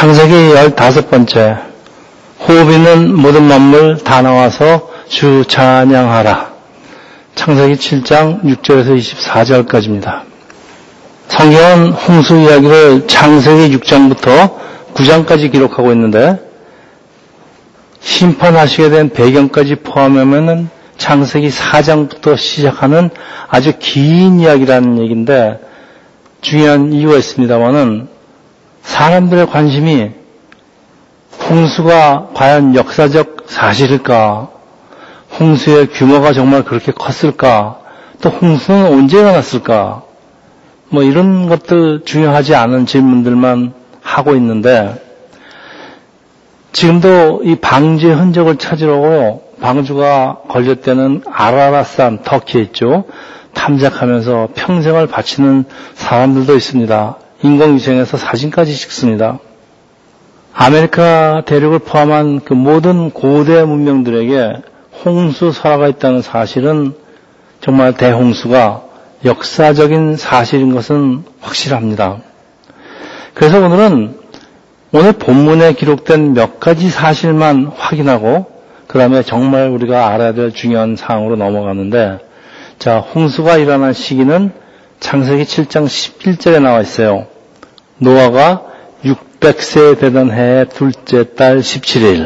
창세기 15번째 호흡 있는 모든 만물 다 나와서 주 찬양하라. 창세기 7장 6절에서 24절까지입니다. 성경은 홍수 이야기를 창세기 6장부터 9장까지 기록하고 있는데 심판하시게 된 배경까지 포함하면 창세기 4장부터 시작하는 아주 긴 이야기라는 얘기인데 중요한 이유가 있습니다만은 사람들의 관심이 홍수가 과연 역사적 사실일까? 홍수의 규모가 정말 그렇게 컸을까? 또 홍수는 언제 일어났을까? 뭐 이런 것들 중요하지 않은 질문들만 하고 있는데 지금도 이 방주의 흔적을 찾으려고 방주가 건졌다는 아라랏산 터키에 있죠. 탐색하면서 평생을 바치는 사람들도 있습니다. 인공위성에서 사진까지 찍습니다. 아메리카 대륙을 포함한 그 모든 고대 문명들에게 홍수 설화가 있다는 사실은 정말 대홍수가 역사적인 사실인 것은 확실합니다. 그래서 오늘 본문에 기록된 몇 가지 사실만 확인하고 그 다음에 정말 우리가 알아야 될 중요한 사항으로 넘어가는데 자, 홍수가 일어난 시기는 창세기 7장 11절에 나와 있어요. 노아가 600세 되던 해의 둘째 달 17일.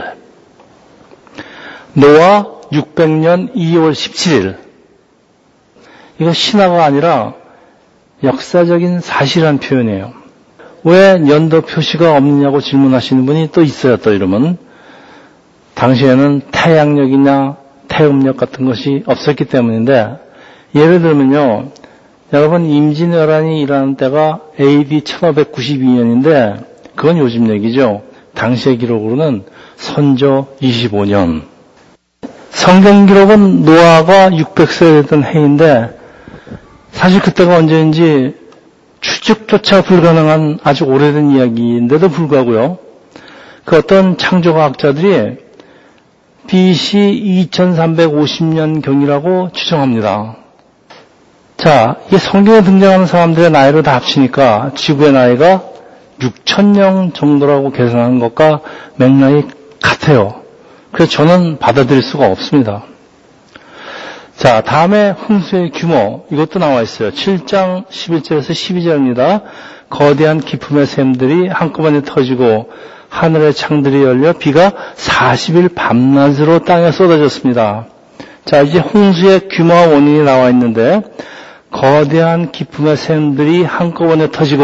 노아 600년 2월 17일. 이거 신화가 아니라 역사적인 사실이라는 표현이에요. 왜 연도 표시가 없느냐고 질문하시는 분이 또 있어요. 또 이러면 당시에는 태양력이나 태음력 같은 것이 없었기 때문인데 예를 들면요. 여러분 임진왜란이 일어나는 때가 AD 1592년인데 그건 요즘 얘기죠. 당시의 기록으로는 선조 25년. 성경 기록은 노아가 600세 되던 해인데 사실 그때가 언제인지 추측조차 불가능한 아주 오래된 이야기인데도 불구하고요. 그 어떤 창조과학자들이 BC 2350년경이라고 추정합니다. 자, 이 성경에 등장하는 사람들의 나이를 다 합치니까 지구의 나이가 6000년 정도라고 계산하는 것과 맥락이 같아요. 그래서 저는 받아들일 수가 없습니다. 자, 다음에 홍수의 규모, 이것도 나와 있어요. 7장 11절에서 12절입니다. 거대한 기품의 샘들이 한꺼번에 터지고 하늘의 창들이 열려 비가 40일 밤낮으로 땅에 쏟아졌습니다. 자, 이제 홍수의 규모와 원인이 나와 있는데 거대한 기품의 샘들이 한꺼번에 터지고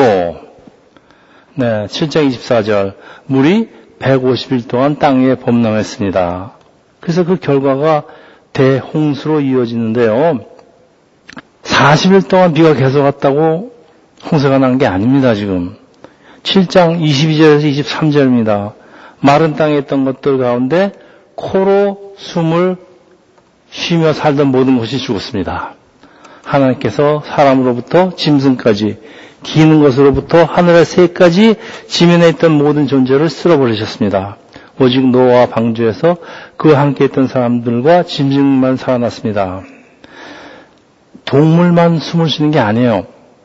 7장 24절 물이 150일 동안 땅 위에 범람했습니다. 그래서 그 결과가 대홍수로 이어지는데요. 40일 동안 비가 계속 왔다고 홍수가 난 게 아닙니다. 지금 7장 22절에서 23절입니다. 마른 땅에 있던 것들 가운데 코로 숨을 쉬며 살던 모든 것이 죽었습니다. 하나님께서 사람으로부터 짐승까지 기는 것으로부터 하늘의 새까지 지면에 있던 모든 존재를 쓸어버리셨습니다. 오직 노아와 방주에서 그와 함께 있던 사람들과 짐승만 살아났습니다. 동물만 숨을 쉬는 게 아니에요.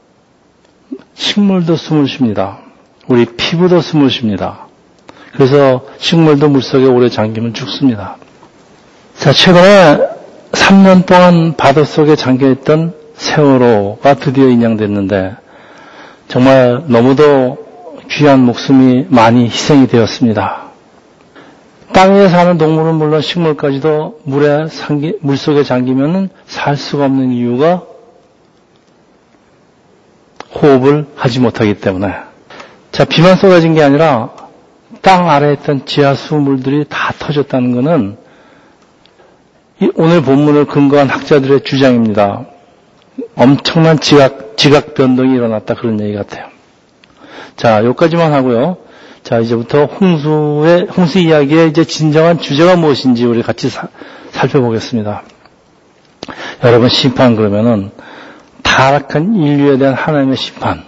식물도 숨을 쉽니다. 우리 피부도 숨을 쉽니다. 그래서 식물도 물속에 오래 잠기면 죽습니다. 자, 최근에 3년 동안 바닷속에 잠겨있던 세월호가 드디어 인양됐는데 정말 너무도 귀한 목숨이 많이 희생이 되었습니다. 땅 위에 사는 동물은 물론 식물까지도 물속에 잠기면 살 수가 없는 이유가 호흡을 하지 못하기 때문에. 자, 비만 쏟아진 게 아니라 땅 아래에 있던 지하수 물들이 다 터졌다는 것은 오늘 본문을 근거한 학자들의 주장입니다. 엄청난 지각 변동이 일어났다 그런 얘기 같아요. 자, 여기까지만 하고요. 자, 이제부터 홍수 이야기의 이제 진정한 주제가 무엇인지 우리 같이 살펴보겠습니다. 여러분, 심판 그러면은 타락한 인류에 대한 하나님의 심판.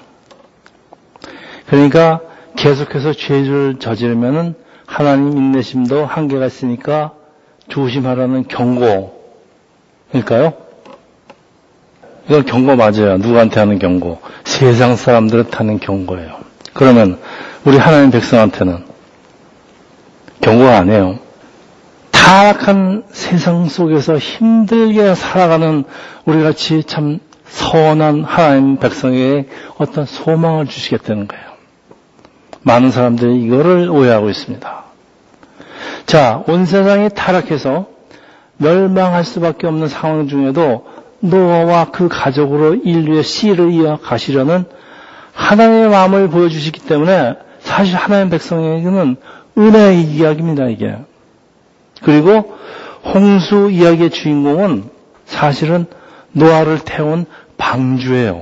그러니까 계속해서 죄를 저지르면은 하나님 인내심도 한계가 있으니까 조심하라는 경고일까요? 이건 경고 맞아요. 누구한테 하는 경고? 세상 사람들한테 하는 경고예요. 그러면 우리 하나님 백성한테는 경고가 아니에요. 타락한 세상 속에서 힘들게 살아가는 우리같이 참 선한 하나님 백성에게 어떤 소망을 주시겠다는 거예요. 많은 사람들이 이거를 오해하고 있습니다. 자, 온 세상이 타락해서 멸망할 수밖에 없는 상황 중에도 노아와 그 가족으로 인류의 씨를 이어가시려는 하나님의 마음을 보여주시기 때문에 사실 하나님 백성에게는 은혜의 이야기입니다, 이게. 그리고 홍수 이야기의 주인공은 사실은 노아를 태운 방주예요.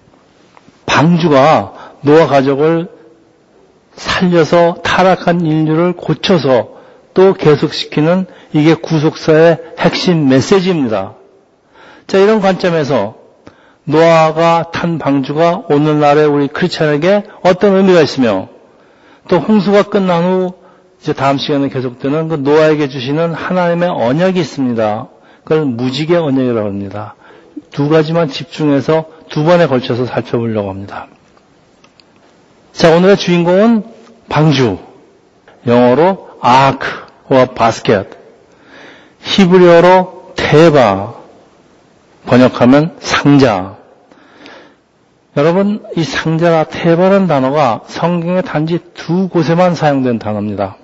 방주가 노아 가족을 살려서 타락한 인류를 고쳐서 또 계속시키는 이게 구속사의 핵심 메시지입니다. 자, 이런 관점에서 노아가 탄 방주가 오늘날의 우리 크리스찬에게 어떤 의미가 있으며 또 홍수가 끝난 후 이제 다음 시간에 계속되는 그 노아에게 주시는 하나님의 언약이 있습니다. 그걸 무지개 언약이라고 합니다. 두 가지만 집중해서 두 번에 걸쳐서 살펴보려고 합니다. 자, 오늘의 주인공은 방주, 영어로 아크와 바스켓, 히브리어로 테바, 번역하면 상자. 여러분, 이 상자나 테바라는 단어가 성경에 단지 두 곳에만 사용된 단어입니다.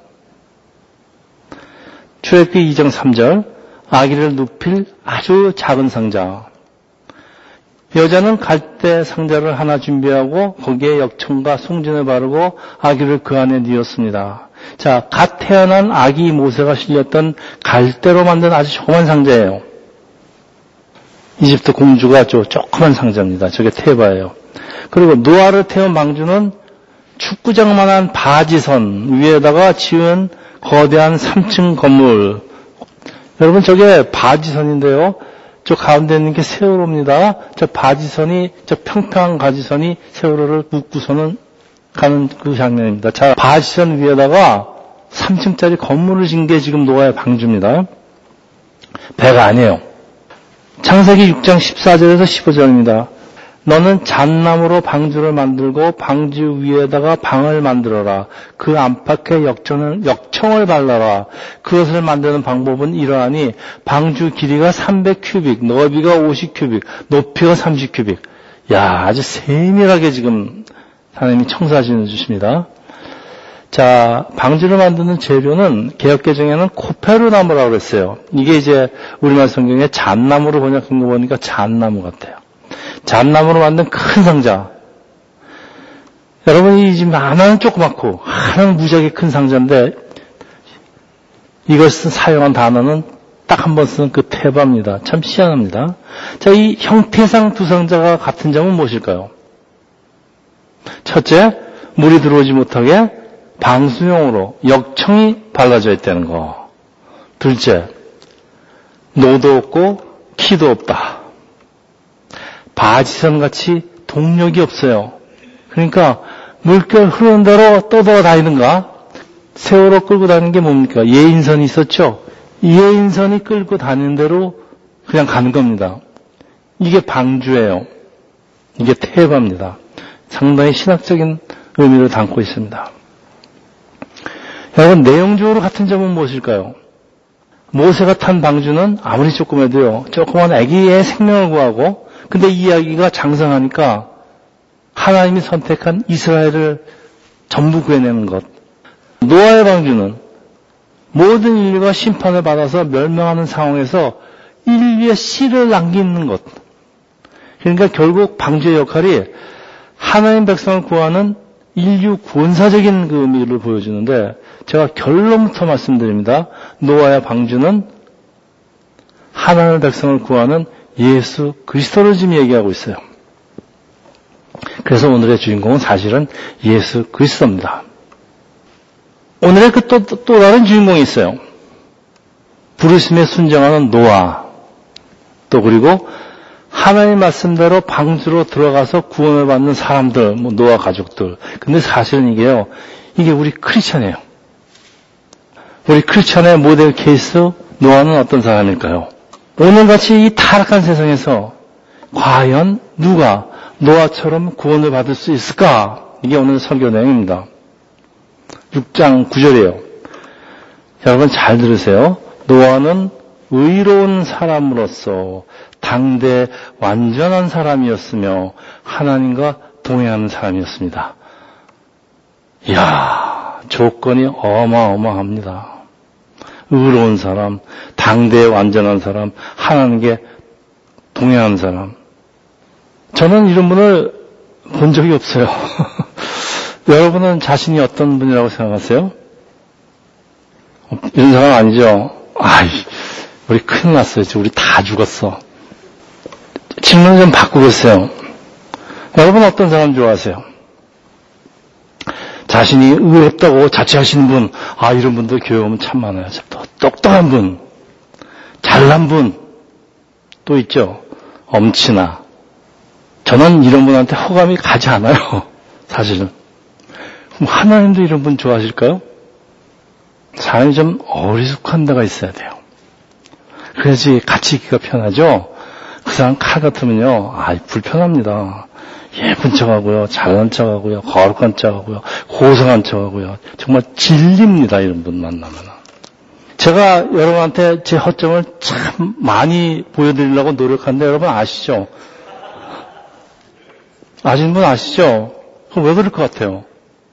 출애굽기 2장 3절, 아기를 눕힐 아주 작은 상자. 여자는 갈대 상자를 하나 준비하고 거기에 역청과 송진을 바르고 아기를 그 안에 뉘었습니다. 자, 갓 태어난 아기 모세가 실렸던 갈대로 만든 아주 조그만 상자예요. 이집트 공주가 조그만 상자입니다. 저게 테바예요. 그리고 노아를 태운 방주는 축구장만한 바지선 위에다가 지은 거대한 3층 건물. 여러분, 저게 바지선인데요. 저 가운데 있는 게 세월호입니다. 저 바지선이, 저 평평한 바지선이 세월호를 묶고서는 가는 그 장면입니다. 자, 바지선 위에다가 3층짜리 건물을 진 게 지금 노아의 방주입니다. 배가 아니에요. 창세기 6장 14절에서 15절입니다. 너는 잣나무로 방주를 만들고 방주 위에다가 방을 만들어라. 그 안팎에 역청을 발라라. 그것을 만드는 방법은 이러하니 방주 길이가 300큐빅, 너비가 50큐빅, 높이가 30큐빅. 야, 아주 세밀하게 지금 하나님이 청사진을 주십니다. 자, 방주를 만드는 재료는 개역개정에는 코페르나무라고 그랬어요. 이게 이제 우리말 성경에 잣나무로 번역한 거 보니까 잣나무 같아요. 잣나무로 만든 큰 상자. 여러분, 이 지금 하나는 조그맣고 하나는 무지하게 큰 상자인데 이것을 사용한 단어는 딱 한 번 쓰는 그 테바입니다. 참 희한합니다. 자, 이 형태상 두 상자가 같은 점은 무엇일까요? 첫째, 물이 들어오지 못하게 방수용으로 역청이 발라져 있다는 거. 둘째, 노도 없고 키도 없다. 바지선같이 동력이 없어요. 그러니까 물결 흐르는 대로 떠돌아다니는가? 세월호 끌고 다니는 게 뭡니까? 예인선이 있었죠? 예인선이 끌고 다니는 대로 그냥 가는 겁니다. 이게 방주예요. 이게 테바입니다. 상당히 신학적인 의미를 담고 있습니다. 여러분, 내용적으로 같은 점은 무엇일까요? 모세가 탄 방주는 아무리 조그매도요, 조그만 아기의 생명을 구하고, 근데 이 이야기가 장성하니까 하나님이 선택한 이스라엘을 전부 구해내는 것. 노아의 방주는 모든 인류가 심판을 받아서 멸망하는 상황에서 인류의 씨를 남기는 것. 그러니까 결국 방주의 역할이 하나님 백성을 구하는 인류 구원사적인 그 의미를 보여주는데, 제가 결론부터 말씀드립니다. 노아의 방주는 하나님 백성을 구하는 예수 그리스도를 지금 얘기하고 있어요. 그래서 오늘의 주인공은 사실은 예수 그리스도입니다. 오늘의 그 또 다른 주인공이 있어요. 부르심에 순종하는 노아. 또 그리고 하나님 말씀대로 방주로 들어가서 구원을 받는 사람들, 노아 가족들. 근데 사실은 이게 우리 크리스천이에요. 우리 크리스천의 모델 케이스 노아는 어떤 사람일까요? 오늘같이 이 타락한 세상에서 과연 누가 노아처럼 구원을 받을 수 있을까? 이게 오늘 설교 내용입니다. 6장 9절이에요. 여러분 잘 들으세요. 노아는 의로운 사람으로서 당대 완전한 사람이었으며 하나님과 동행하는 사람이었습니다. 이야, 조건이 어마어마합니다. 의로운 사람, 당대에 완전한 사람, 하나님께 동행하는 사람. 저는 이런 분을 본 적이 없어요. 여러분은 자신이 어떤 분이라고 생각하세요? 이런 사람 아니죠? 아이, 우리 큰일 났어요. 우리 다 죽었어. 질문 좀 바꾸겠어요. 여러분 어떤 사람 좋아하세요? 자신이 의롭다고 자처하시는 분, 이런 분도 교회 오면 참 많아요. 똑똑한 분, 잘난 분, 또 있죠. 엄친아. 저는 이런 분한테 호감이 가지 않아요. 사실은. 그럼 하나님도 이런 분 좋아하실까요? 사람이 좀 어리숙한 데가 있어야 돼요. 그래야지 같이 있기가 편하죠. 그 사람 칼 같으면요, 불편합니다. 예쁜 척하고요, 잘난 척하고요, 거룩한 척하고요, 고상한 척하고요. 정말 질립니다. 이런 분 만나면. 제가 여러분한테 제 허점을 참 많이 보여드리려고 노력하는데 여러분 아시죠? 아시는 분 아시죠? 그럼 왜 그럴 것 같아요?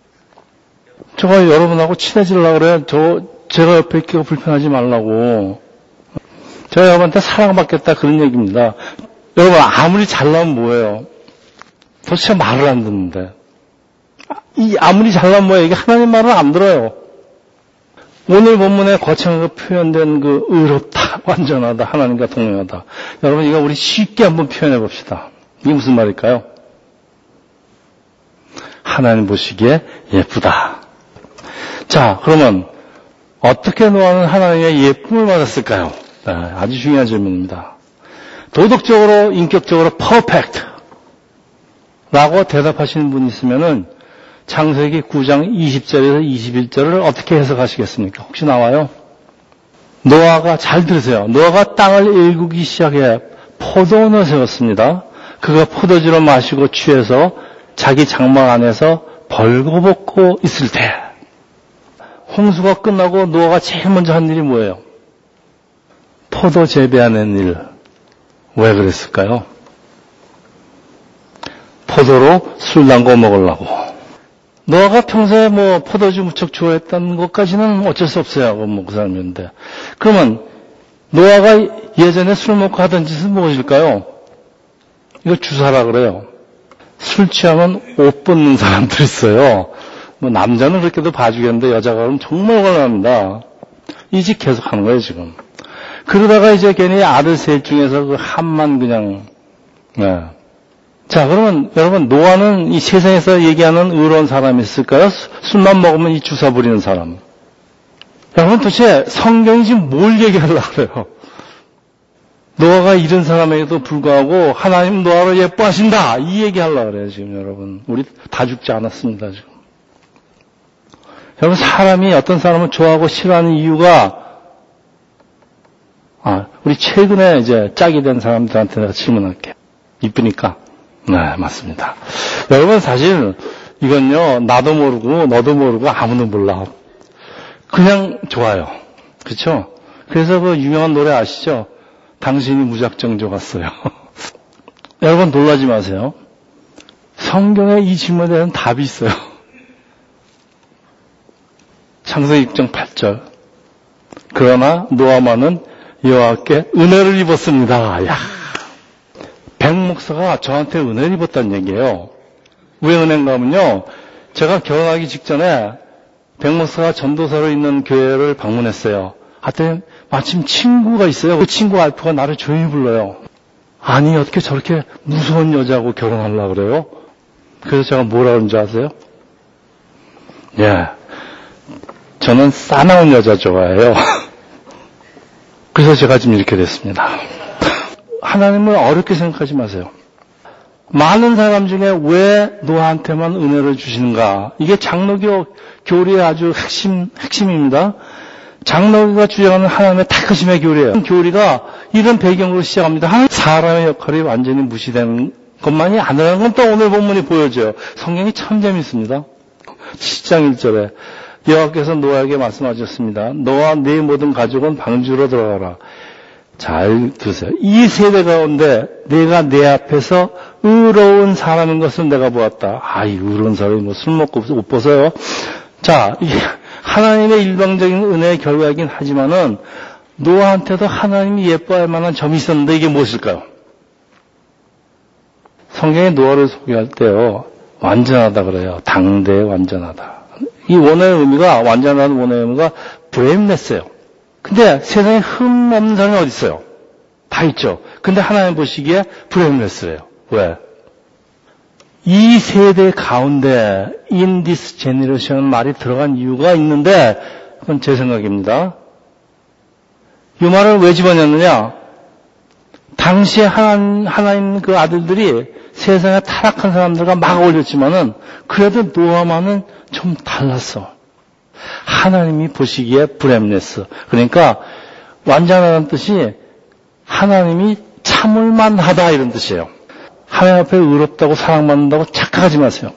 제가 여러분하고 친해지려고 그래요. 제가 옆에 있기가 불편하지 말라고. 제가 여러분한테 사랑받겠다 그런 얘기입니다. 여러분 아무리 잘나면 뭐예요? 도대체 말을 안 듣는데. 아무리 잘나면 뭐예요? 이게 하나님 말을 안 들어요. 오늘 본문에 거창하게 표현된 그 의롭다, 완전하다, 하나님과 동행하다. 여러분 이거 우리 쉽게 한번 표현해 봅시다. 이게 무슨 말일까요? 하나님 보시기에 예쁘다. 자, 그러면 어떻게 노아는 하나님의 예쁨을 받았을까요? 아주 중요한 질문입니다. 도덕적으로, 인격적으로 퍼펙트 라고 대답하시는 분이 있으면은 창세기 9장 20절에서 21절을 어떻게 해석하시겠습니까? 혹시 나와요? 노아가, 잘 들으세요. 노아가 땅을 일구기 시작해 포도원을 세웠습니다. 그가 포도주를 마시고 취해서 자기 장막 안에서 벌거벗고 있을 때 홍수가 끝나고 노아가 제일 먼저 한 일이 뭐예요? 포도 재배하는 일. 왜 그랬을까요? 포도로 술 담궈 먹으려고. 노아가 평소에 포도주 무척 좋아했던 것까지는 어쩔 수 없어요. 그 사람인데. 그러면 노아가 예전에 술 먹고 하던 짓은 무엇일까요? 이거 주사라 그래요. 술 취하면 옷 벗는 사람들 있어요. 남자는 그렇게도 봐주겠는데 여자가 그러면 정말 곤란합니다. 이 짓 계속 하는 거예요, 지금. 그러다가 이제 괜히 아들 셋 중에서 그 한만 그냥, 네. 자, 그러면 여러분, 노아는 이 세상에서 얘기하는 의로운 사람이 있을까요? 술만 먹으면 이 주사 부리는 사람. 여러분, 도대체 성경이 지금 뭘 얘기하려고 그래요? 노아가 이런 사람에게도 불구하고 하나님 노아를 예뻐하신다. 이 얘기하려고 그래요, 지금 여러분. 우리 다 죽지 않았습니다, 지금. 여러분, 사람이 어떤 사람을 좋아하고 싫어하는 이유가, 우리 최근에 이제 짝이 된 사람들한테 내가 질문할게요. 이쁘니까? 네, 맞습니다. 여러분, 사실 이건요, 나도 모르고 너도 모르고 아무도 몰라. 그냥 좋아요. 그렇죠? 그래서 그 유명한 노래 아시죠? 당신이 무작정 좋았어요. 여러분 놀라지 마세요. 성경에 이 질문에 대한 답이 있어요. 창세기 6장 8절. 그러나 노아만은 여호와께 은혜를 입었습니다. 야, 백 목사가 저한테 은혜를 입었다는 얘기예요. 왜 은혜인가 하면요, 제가 결혼하기 직전에 백 목사가 전도사로 있는 교회를 방문했어요. 하여튼 마침 친구가 있어요. 그 친구 와이프가 나를 조용히 불러요. 아니 어떻게 저렇게 무서운 여자하고 결혼하려고 그래요? 그래서 제가 뭐라 그런지 아세요? 예, 저는 싸나운 여자 좋아해요. 그래서 제가 지금 이렇게 됐습니다. 하나님을 어렵게 생각하지 마세요. 많은 사람 중에 왜 노아한테만 은혜를 주시는가? 이게 장로교 교리의 아주 핵심입니다. 장로교가 주장하는 하나님의 다크심의 교리예요. 교리가 이런 배경으로 시작합니다. 사람의 역할이 완전히 무시되는 것만이 아니라는 건 또 오늘 본문이 보여줘요. 성경이 참 재밌습니다. 7장 1절에 여호와께서 노아에게 말씀하셨습니다. 너와 네 모든 가족은 방주로 들어가라. 잘 드세요. 이 세대 가운데 내가 내 앞에서 의로운 사람인 것을 내가 보았다. 이 의로운 사람이 뭐 술 먹고 옷 벗어요. 자, 이게 하나님의 일방적인 은혜의 결과이긴 하지만은 노아한테도 하나님이 예뻐할 만한 점이 있었는데 이게 무엇일까요? 성경에 노아를 소개할 때요, 완전하다 그래요. 당대에 완전하다. 이 원어의 의미가, 완전한 원어의 의미가 blameless예요. 근데 세상에 흠 없는 사람이 어디 있어요? 다 있죠. 근데 하나님 보시기에 blameless예요. 왜? 이 세대 가운데 in this generation 말이 들어간 이유가 있는데 그건 제 생각입니다. 이 말을 왜 집어넣느냐? 당시에 하나님 그 아들들이 세상에 타락한 사람들과 막 어울렸지만은 그래도 노아만은 좀 달랐어. 하나님이 보시기에 blameless. 그러니까 완전하다는 뜻이 하나님이 참을만 하다 이런 뜻이에요. 하나님 앞에 의롭다고 사랑받는다고 착각하지 마세요.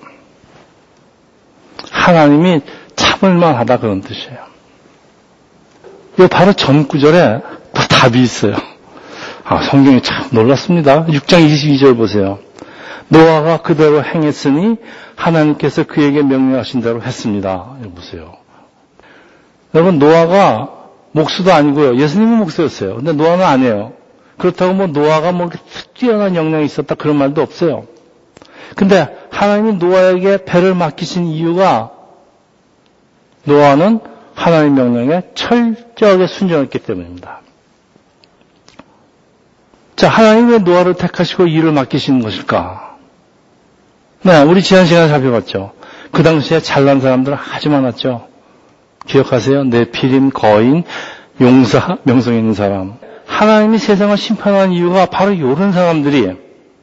하나님이 참을만 하다 그런 뜻이에요. 이거 바로 전 구절에 또 답이 있어요. 성경이 참 놀랐습니다. 6장 22절 보세요. 노아가 그대로 행했으니 하나님께서 그에게 명령하신 대로 했습니다. 이거 보세요. 여러분, 노아가 목수도 아니고요. 예수님은 목수였어요. 근데 노아는 아니에요. 그렇다고 뭐 노아가 뭐 뛰어난 역량이 있었다 그런 말도 없어요. 근데 하나님이 노아에게 배를 맡기신 이유가 노아는 하나님 명령에 철저하게 순종했기 때문입니다. 자, 하나님이 왜 노아를 택하시고 일을 맡기시는 것일까? 네, 우리 지난 시간에 살펴봤죠. 그 당시에 잘난 사람들은 아주 많았죠. 기억하세요? 네피림, 거인, 용사, 명성 있는 사람. 하나님이 세상을 심판한 이유가 바로 이런 사람들이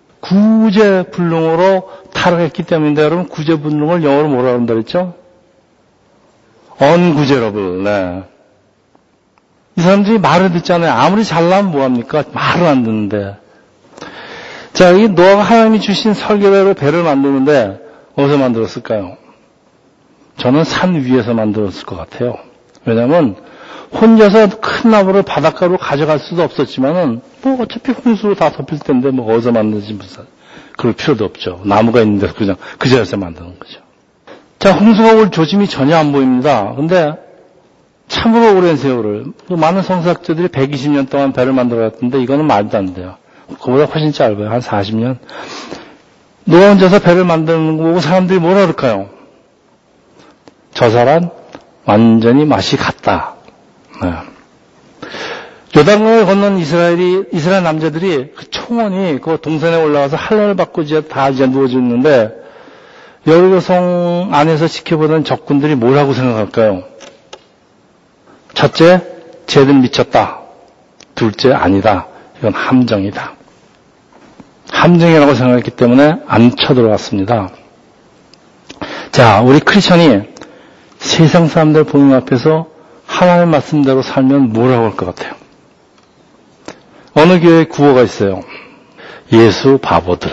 구제불능으로 타락했기 때문인데, 여러분 구제불능을 영어로 뭐라 그런다 그랬죠? ungu제러블. 네. 이 사람들이 말을 듣잖아요. 아무리 잘나면 뭐합니까? 말을 안 듣는데. 자, 이 노아가 하나님이 주신 설계대로 배를 만드는데 어디서 만들었을까요? 저는 산 위에서 만들었을 것 같아요. 왜냐하면 혼자서 큰 나무를 바닷가로 가져갈 수도 없었지만은 뭐 어차피 홍수로 다 덮일 텐데 뭐 어디서 만드는지 무슨 그럴 필요도 없죠. 나무가 있는데 그냥 그 자리에서 만드는 거죠. 자, 홍수가 올 조짐이 전혀 안 보입니다. 근데 참으로 오랜 세월을 많은 성서학자들이 120년 동안 배를 만들어갔는데 이거는 말도 안 돼요. 그보다 훨씬 짧아요. 한 40년. 노아 혼자서 배를 만드는 거 보고 사람들이 뭐라 그럴까요? 저 사람 완전히 맛이 갔다. 네. 요단강을 건넌 이스라엘 남자들이 그 총원이 그 동산에 올라가서 할례를 받고 다 이제 누워져 있는데 여리고성 안에서 지켜보던 적군들이 뭐라고 생각할까요? 첫째, 쟤들 미쳤다. 둘째, 아니다. 이건 함정이다. 함정이라고 생각했기 때문에 안 쳐들어왔습니다. 자, 우리 크리스천이 세상 사람들 보는 앞에서 하나님 말씀대로 살면 뭐라고 할 것 같아요? 어느 교회에 구호가 있어요. 예수 바보들.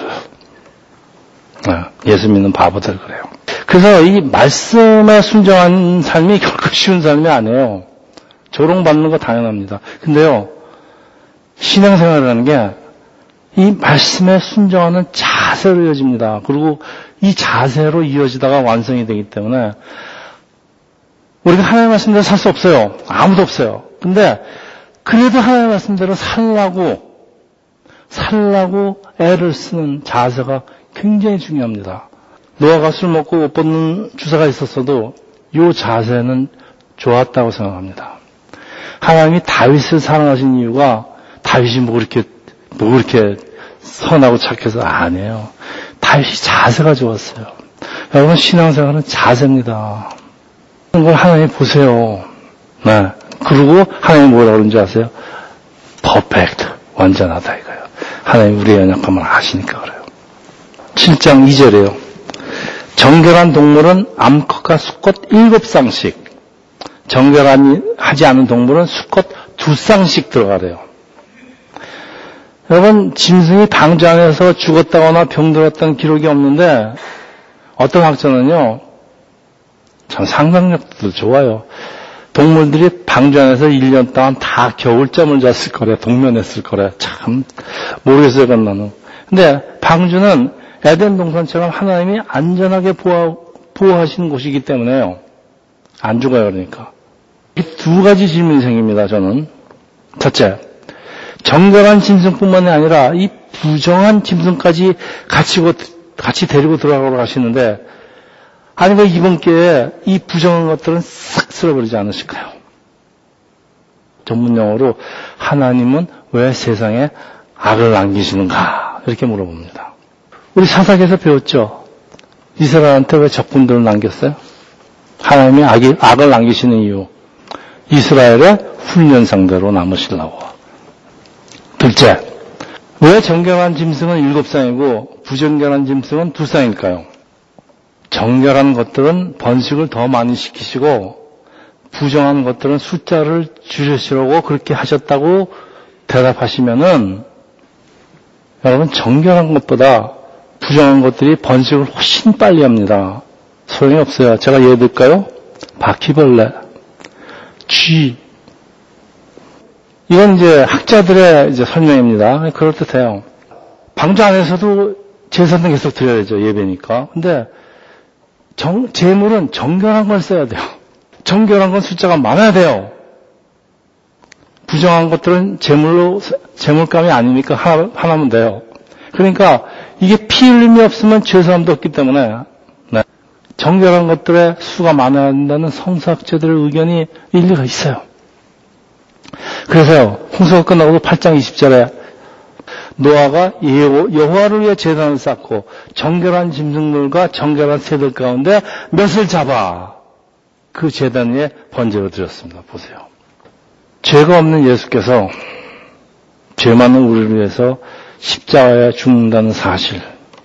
예수 믿는 바보들 그래요. 그래서 이 말씀에 순종한 삶이 결코 쉬운 삶이 아니에요. 조롱받는 거 당연합니다. 근데요, 신앙생활을 하는 게 이 말씀에 순종하는 자세로 이어집니다. 그리고 이 자세로 이어지다가 완성이 되기 때문에 우리가 하나님의 말씀대로 살 수 없어요. 아무도 없어요. 근데 그래도 하나님의 말씀대로 살라고 애를 쓰는 자세가 굉장히 중요합니다. 노아가 술 먹고 옷 벗는 주사가 있었어도 이 자세는 좋았다고 생각합니다. 하나님이 다윗을 사랑하신 이유가 다윗이 뭐 그렇게 선하고 착해서 아니에요. 다윗이 자세가 좋았어요. 여러분, 신앙생활은 자세입니다. 그걸 하나님 보세요. 네. 그리고 하나님 뭐라고 그러는지 아세요? 퍼펙트. 완전하다 이거예요. 하나님 우리의 연약함을 아시니까 그래요. 7장 2절에요. 정결한 동물은 암컷과 수컷 7쌍씩, 정결하지 않은 동물은 수컷 2쌍씩 들어가래요. 여러분, 짐승이 방주 안에서 죽었다거나 병들었다는 기록이 없는데 어떤 학자는요, 참 상상력도 좋아요. 동물들이 방주 안에서 1년 동안 다 겨울잠을 잤을 거래, 동면했을 거래. 참 모르겠어요, 그건 나는. 근데 방주는 에덴 동산처럼 하나님이 안전하게 보호하시는 곳이기 때문에요. 안 죽어요, 그러니까. 이 두 가지 질문이 생깁니다, 저는. 첫째, 정결한 짐승뿐만이 아니라 이 부정한 짐승까지 같이 데리고 들어가라고 하시는데, 아니, 왜 이번 기회에 이 부정한 것들은 싹 쓸어버리지 않으실까요? 전문용어로 하나님은 왜 세상에 악을 남기시는가? 이렇게 물어봅니다. 우리 사사기에서 배웠죠? 이스라엘한테 왜 적군들을 남겼어요? 하나님이 악을 남기시는 이유. 이스라엘의 훈련 상대로 남으시려고. 둘째, 왜 정결한 짐승은 7쌍이고 부정결한 짐승은 2쌍일까요? 정결한 것들은 번식을 더 많이 시키시고 부정한 것들은 숫자를 줄이시려고 그렇게 하셨다고 대답하시면은 여러분 정결한 것보다 부정한 것들이 번식을 훨씬 빨리 합니다. 소용이 없어요. 제가 예를 들까요? 바퀴벌레, 쥐. 이건 이제 학자들의 이제 설명입니다. 그럴듯해요. 방주 안에서도 제사는 계속 드려야죠. 예배니까. 근데 제물은 정결한 걸 써야 돼요. 정결한 건 숫자가 많아야 돼요. 부정한 것들은 제물감이 아니니까 하나면 돼요. 그러니까 이게 피 흘림이 없으면 죄사함도 없기 때문에 정결한 것들의 수가 많아야 한다는 성서학자들의 의견이 일리가 있어요. 그래서요, 홍수가 끝나고도 8장 20절에 노아가 여호와를 위해 제단을 쌓고 정결한 짐승들과 정결한 새들 가운데 몇을 잡아 그 제단 위에 번제로 드렸습니다. 보세요. 죄가 없는 예수께서 죄 많은 우리를 위해서 십자가에 죽는다는 사실,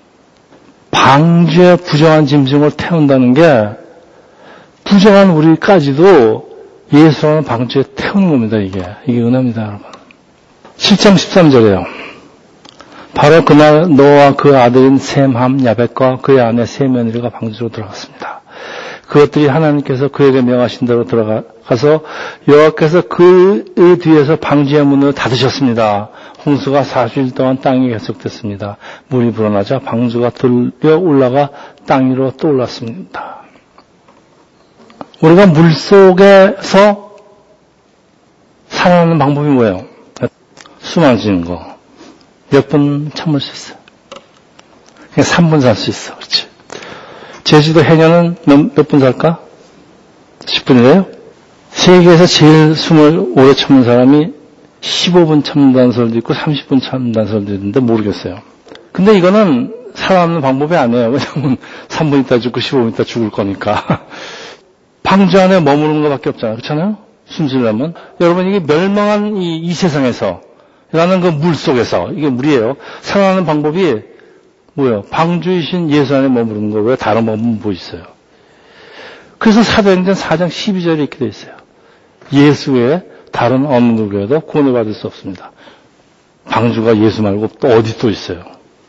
방주에 부정한 짐승을 태운다는 게 부정한 우리까지도 예수라는 방주에 태우는 겁니다. 이게 은혜입니다, 여러분. 7장 13절이에요. 바로 그날 노아와 그 아들인 셈, 함, 야벳과 그의 아내 세 며느리가 방주로 들어갔습니다. 그것들이 하나님께서 그에게 명하신 대로 들어가서 여호와께서 그 뒤에서 방주의 문을 닫으셨습니다. 홍수가 40일 동안 땅에 계속됐습니다. 물이 불어나자 방주가 들려 올라가 땅 위로 또 올랐습니다. 우리가 물 속에서 살아가는 방법이 뭐예요? 숨 안 쉬는 거. 몇 분 참을 수 있어요. 그냥 3분 살 수 있어. 그렇지. 제주도 해녀는 몇 분 살까? 10분이래요? 세계에서 제일 숨을 오래 참는 사람이 15분 참는다는 소리도 있고 30분 참는다는 소리도 있는데 모르겠어요. 근데 이거는 살아남는 방법이 아니에요. 왜냐하면 3분 있다 죽고 15분 있다 죽을 거니까. 방주 안에 머무르는 것밖에 없잖아요. 그렇잖아요? 숨 쉬려면. 여러분, 이게 멸망한 이 세상에서 라는 그 물 속에서, 이게 물이에요. 살아나는 방법이 뭐예요? 방주이신 예수 안에 머무르는 거. 왜 다른 법은 뭐 있어요? 그래서 사도행전 4장 12절에 이렇게 되어 있어요. 예수 외에 다른 어느 누구에도 구원을 받을 수 없습니다. 방주가 예수 말고 또 어디 또 있어요?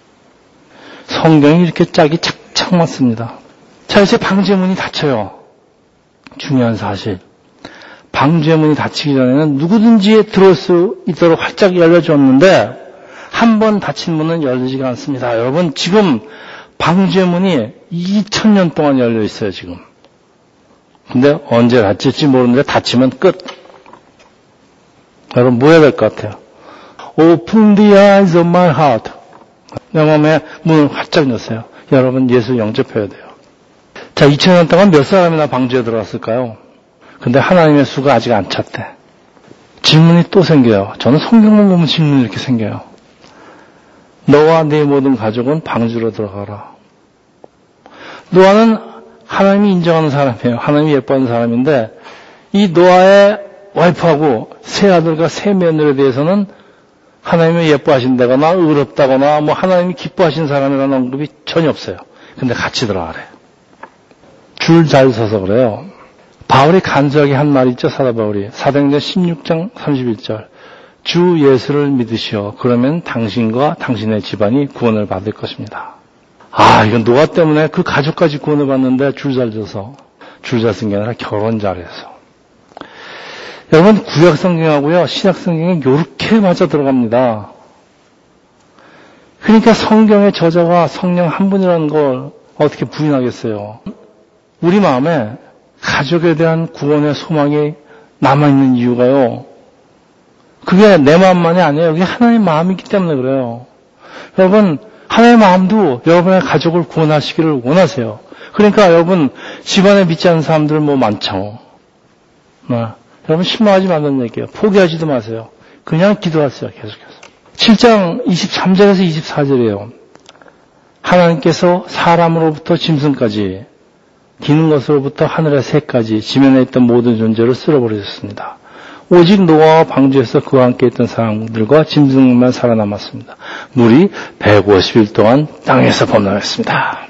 성경이 이렇게 짝이 착착 맞습니다. 자, 이제 방주의 문이 닫혀요. 중요한 사실. 방주의 문이 닫히기 전에는 누구든지 들어올 수 있도록 활짝 열려줬는데 한 번 닫힌 문은 열리지가 않습니다. 여러분, 지금 방주의 문이 2000년 동안 열려 있어요, 지금. 근데 언제 닫힐지 모르는데 닫히면 끝. 여러분, 뭐 해야 될 것 같아요? Open the eyes of my heart. 내 마음에 문을 활짝 여세요. 여러분, 예수 영접해야 돼요. 자, 2000년 동안 몇 사람이나 방주에 들어갔을까요? 근데 하나님의 수가 아직 안 찼대. 질문이 또 생겨요. 저는 성경만 보면 질문이 이렇게 생겨요. 너와 네 모든 가족은 방주로 들어가라. 노아는 하나님이 인정하는 사람이에요. 하나님이 예뻐하는 사람인데 이 노아의 와이프하고 세 아들과 세 며느리에 대해서는 하나님이 예뻐하신다거나 의롭다거나 뭐 하나님이 기뻐하신 사람이라는 언급이 전혀 없어요. 근데 같이 들어가래. 줄 잘 서서 그래요. 바울이 간소하게 한 말이 있죠, 사도 바울이. 사도행전 16장 31절. 주 예수를 믿으시오. 그러면 당신과 당신의 집안이 구원을 받을 것입니다. 아, 이건 노아 때문에 그 가족까지 구원을 받는데 줄 잘 서서. 줄자 쓴 게 아니라 결혼 자리에서. 여러분, 구약 성경하고요, 신약 성경이 요렇게 맞아 들어갑니다. 그러니까 성경의 저자가 성령 한 분이라는 걸 어떻게 부인하겠어요? 우리 마음에 가족에 대한 구원의 소망이 남아있는 이유가요, 그게 내 마음만이 아니에요. 그게 하나님의 마음이기 때문에 그래요. 여러분, 하나님의 마음도 여러분의 가족을 구원하시기를 원하세요. 그러니까 여러분, 집안에 믿지 않는 사람들 많죠. 여러분, 실망하지 말라는 얘기예요. 포기하지도 마세요. 그냥 기도하세요. 계속해서. 7장 23절에서 24절이에요. 하나님께서 사람으로부터 짐승까지, 기는 것으로부터 하늘의 새까지 지면에 있던 모든 존재를 쓸어버리셨습니다. 오직 노아와 방주에서 그와 함께 있던 사람들과 짐승만 살아남았습니다. 물이 150일 동안 땅에서 범람했습니다.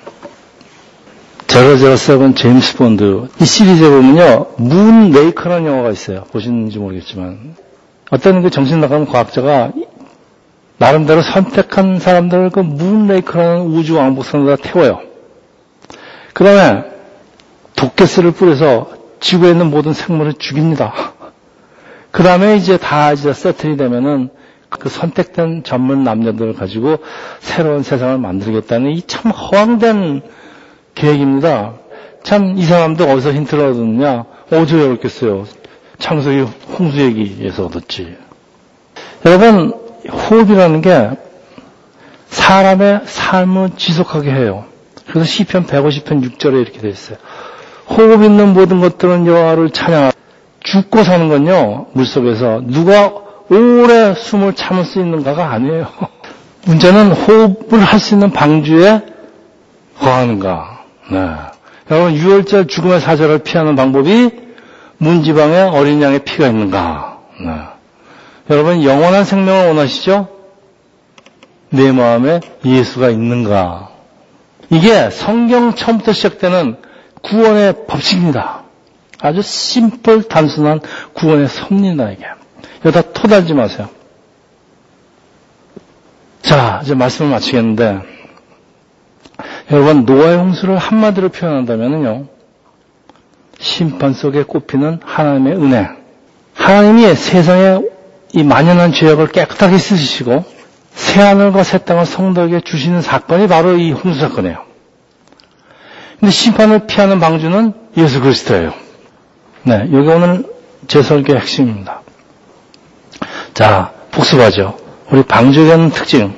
007 제임스 본드, 이 시리즈에 보면요, 문 레이커라는 영화가 있어요. 보시는지 모르겠지만, 어떤 그 정신 나간 과학자가 나름대로 선택한 사람들을 그 문 레이커라는 우주 왕복선에다 태워요. 그 다음에 독가스를 뿌려서 지구에 있는 모든 생물을 죽입니다. 그 다음에 이제 세틀이 되면은 그 선택된 전문 남녀들을 가지고 새로운 세상을 만들겠다는 이 참 허황된 계획입니다. 참 이 사람도 어디서 힌트를 얻었느냐? 어디서 배웠겠어요? 창세기 홍수 얘기에서 얻었지. 여러분, 호흡이라는 게 사람의 삶을 지속하게 해요. 그래서 시편 150편 6절에 이렇게 되어 있어요. 호흡 있는 모든 것들은 여호와를 찬양하라. 죽고 사는 건요, 물속에서 누가 오래 숨을 참을 수 있는가가 아니에요. 문제는 호흡을 할 수 있는 방주에 거하는가. 네. 여러분, 유월절 죽음의 사자를 피하는 방법이 문지방에 어린 양의 피가 있는가. 네. 여러분, 영원한 생명을 원하시죠? 내 마음에 예수가 있는가. 이게 성경 처음부터 시작되는 구원의 법칙입니다. 아주 심플 단순한 구원의 섭리입니다, 이게. 여기다 토달지 마세요. 자, 이제 말씀을 마치겠는데, 여러분, 노아의 홍수를 한마디로 표현한다면요, 심판 속에 꼽히는 하나님의 은혜. 하나님이 세상에 이 만연한 죄악을 깨끗하게 씻으시고 새하늘과 새 땅을 성도에게 주시는 사건이 바로 이 홍수 사건이에요. 근데 심판을 피하는 방주는 예수 그리스도예요. 네, 여기 오늘 제 설교의 핵심입니다. 자, 복습하죠. 우리 방주에 있는 특징.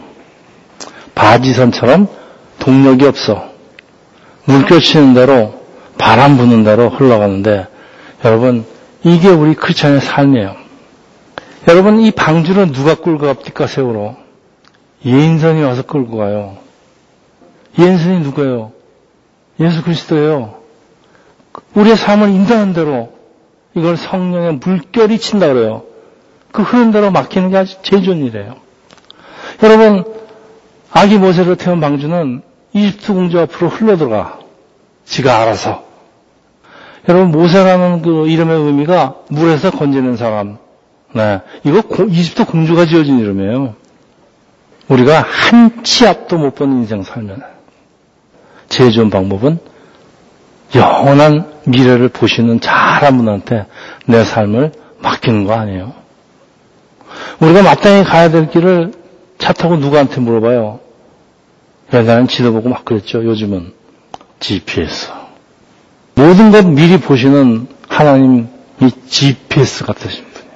바지선처럼 동력이 없어. 물결 치는 대로 바람 부는 대로 흘러가는데, 여러분, 이게 우리 크리스찬의 삶이에요. 여러분, 이 방주는 누가 끌고 갑니까, 세우러? 예인선이 와서 끌고 가요. 예인선이 누구예요? 예수 그리스도예요. 우리의 삶을 인도하는 대로 이걸 성령의 물결이 친다 그래요. 그 흐른 대로 막히는 게 아주 제일 좋은 일이에요. 여러분, 아기 모세를 태운 방주는 이집트 공주 앞으로 흘러들어가. 지가 알아서. 여러분, 모세라는 그 이름의 의미가 물에서 건지는 사람. 네, 이거 이집트 공주가 지어진 이름이에요. 우리가 한 치 앞도 못 보는 인생 살면 제일 좋은 방법은 영원한 미래를 보시는 잘한 분한테 내 삶을 맡기는 거 아니에요. 우리가 마땅히 가야 될 길을 차 타고 누구한테 물어봐요. 옛날엔 지도 보고 막 그랬죠. 요즘은 GPS. 모든 것 미리 보시는 하나님이 GPS 같으신 분이에요.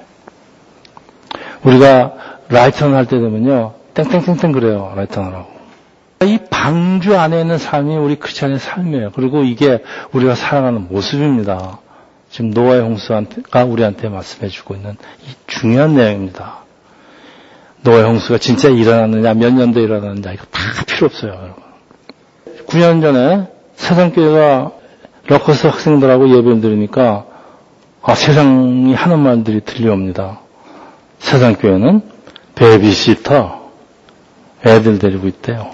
우리가 라이턴 할 때 되면요, 땡땡땡땡 그래요. 라이턴 하라고. 이 방주 안에 있는 삶이 우리 크리스찬의 삶이에요. 그리고 이게 우리가 살아가는 모습입니다. 지금 노아의 홍수가 우리한테 말씀해주고 있는 이 중요한 내용입니다. 노아의 홍수가 진짜 일어났느냐, 몇 년도에 일어났느냐, 이거 다 필요 없어요, 여러분. 9년 전에 세상교회가 러커스 학생들하고 예배를 드리니까 세상이 하는 말들이 들려옵니다. 세상교회는 베이비시터 애들 데리고 있대요.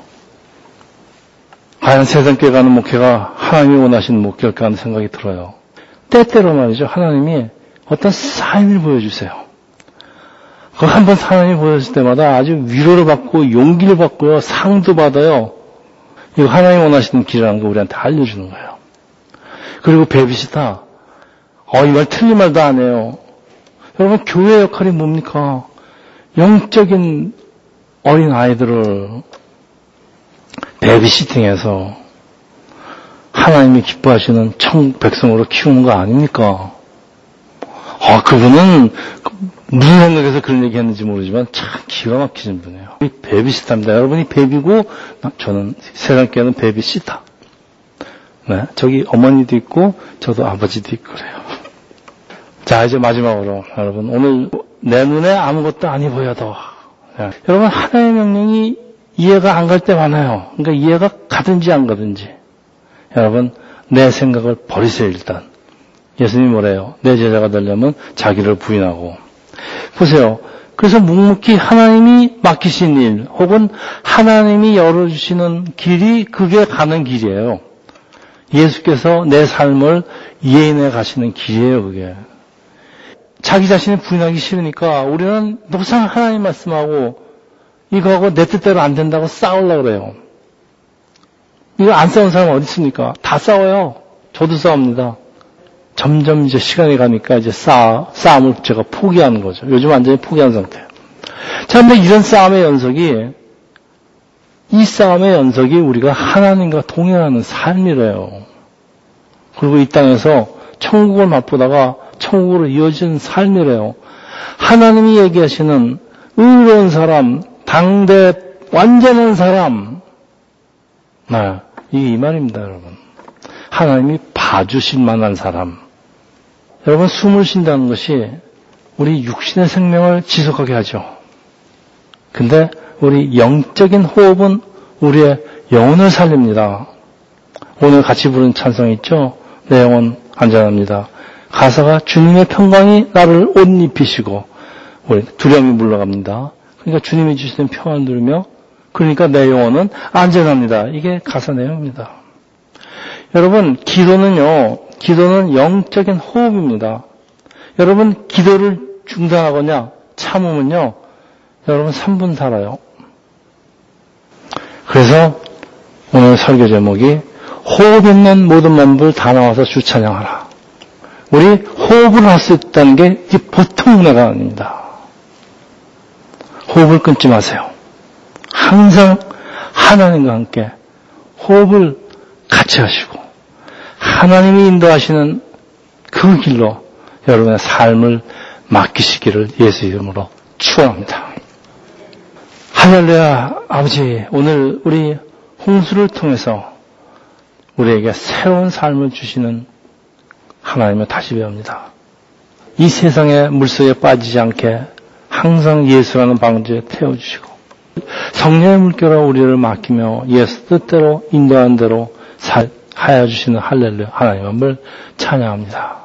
과연 세상교회 가는 목회가 하나님이 원하시는 목회일까 하는 생각이 들어요. 때때로 말이죠. 하나님이 어떤 사인을 보여주세요. 그 한번 하나님이 보여줄 때마다 아주 위로를 받고 용기를 받고요. 상도 받아요. 이거 하나님이 원하시는 길이라는 거 우리한테 알려주는 거예요. 그리고 베비시타. 이 말 틀린 말도 안 해요. 여러분, 교회 역할이 뭡니까? 영적인 어린 아이들을 베비시팅해서 하나님이 기뻐하시는 천국 백성으로 키우는 거 아닙니까? 그분은 무슨 생각에서 그런 얘기 했는지 모르지만 참 기가 막히신 분이에요. 이 베비시타입니다. 여러분이 베비고 저는 세상께는 베비시타. 네, 저기 어머니도 있고 저도 아버지도 있고 그래요. 자, 이제 마지막으로 여러분, 오늘 내 눈에 아무것도 아니 보여도 여러분, 하나님의 명령이 이해가 안 갈 때 많아요. 그러니까 이해가 가든지 안 가든지 여러분, 내 생각을 버리세요. 일단 예수님이 뭐래요? 내 제자가 되려면 자기를 부인하고. 보세요. 그래서 묵묵히 하나님이 맡기신 일 혹은 하나님이 열어주시는 길이 그게 가는 길이에요. 예수께서 내 삶을 이해해 가시는 길이에요. 그게. 자기 자신을 부인하기 싫으니까 우리는 항상 하나님 말씀하고 이거하고 내 뜻대로 안 된다고 싸우려고 그래요. 이거 안 싸운 사람 어디 있습니까? 다 싸워요. 저도 싸웁니다. 점점 이제 시간이 가니까 이제 싸움을 제가 포기하는 거죠. 요즘 완전히 포기한 상태예요. 자, 근데 이런 싸움의 연속이 우리가 하나님과 동행하는 삶이래요. 그리고 이 땅에서 천국을 맛보다가 천국으로 이어지는 삶이래요. 하나님이 얘기하시는 의로운 사람, 당대 완전한 사람, 이게 이 말입니다, 여러분. 하나님이 봐주실 만한 사람. 여러분, 숨을 쉰다는 것이 우리 육신의 생명을 지속하게 하죠. 근데 우리 영적인 호흡은 우리의 영혼을 살립니다. 오늘 같이 부른 찬송 있죠? 내 영혼 안전합니다. 가사가 주님의 평강이 나를 옷 입히시고 우리 두려움이 물러갑니다. 그러니까 주님이 주시는 평안을 누리며 그러니까 내 영혼은 안전합니다. 이게 가사 내용입니다. 여러분, 기도는 영적인 호흡입니다. 여러분, 기도를 중단하거나 참으면요, 여러분 3분 살아요. 그래서 오늘 설교 제목이 호흡 있는 모든 만물 다 나와서 주 찬양하라. 우리 호흡을 할 수 있다는 게 이게 보통 은혜가 아닙니다. 호흡을 끊지 마세요. 항상 하나님과 함께 호흡을 같이 하시고 하나님이 인도하시는 그 길로 여러분의 삶을 맡기시기를 예수 이름으로 축원합니다. 할렐루야. 아버지, 오늘 우리 홍수를 통해서 우리에게 새로운 삶을 주시는 하나님을 다시 배웁니다. 이 세상의 물속에 빠지지 않게 항상 예수라는 방주에 태워주시고 성령의 물결로 우리를 맡기며 예수 뜻대로 인도하는 대로 하여 주시는 할렐루야 하나님을 찬양합니다.